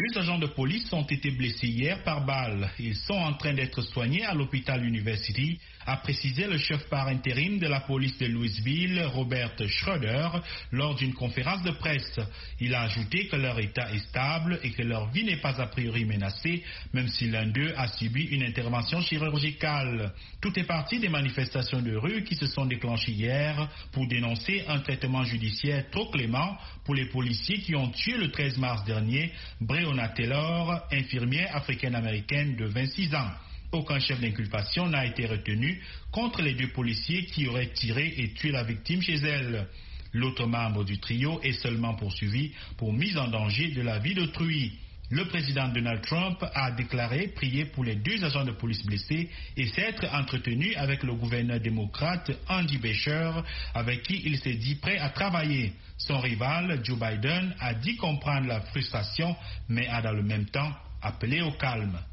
2 agents de police ont été blessés hier par balle. Ils sont en train d'être soignés à l'hôpital University, a précisé le chef par intérim de la police de Louisville, Robert Schroeder, lors d'une conférence de presse. Il a ajouté que leur état est stable et que leur vie n'est pas a priori menacée, même si l'un d'eux a subi une intervention chirurgicale. Tout est parti des manifestations de rue qui se sont déclenchées hier pour dénoncer un traitement judiciaire trop clément pour les policiers qui ont tué le 13 mars dernier Breonna Taylor, infirmière africaine-américaine de 26 ans. Aucun chef d'inculpation n'a été retenu contre les 2 policiers qui auraient tiré et tué la victime chez elle. L'autre membre du trio est seulement poursuivi pour mise en danger de la vie d'autrui. Le président Donald Trump a déclaré prier pour les 2 agents de police blessés et s'être entretenu avec le gouverneur démocrate Andy Beshear, avec qui il s'est dit prêt à travailler. Son rival, Joe Biden, a dit comprendre la frustration, mais a dans le même temps appelé au calme.